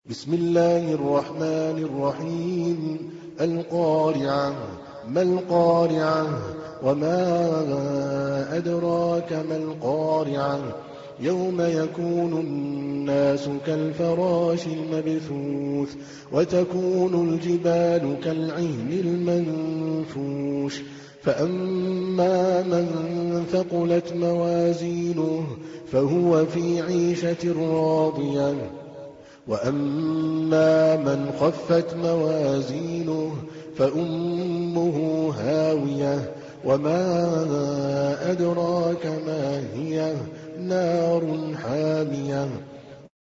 بسم الله الرحمن الرحيم. القارعة. ما القارعة؟ وما أدراك ما القارعة؟ يوم يكون الناس كالفراش المبثوث وتكون الجبال كالعهن المنفوش فأما من ثقلت موازينه فهو في عيشة راضية وأما من خفت موازينه فأمه هاوية وما أدراك ما هي نار حامية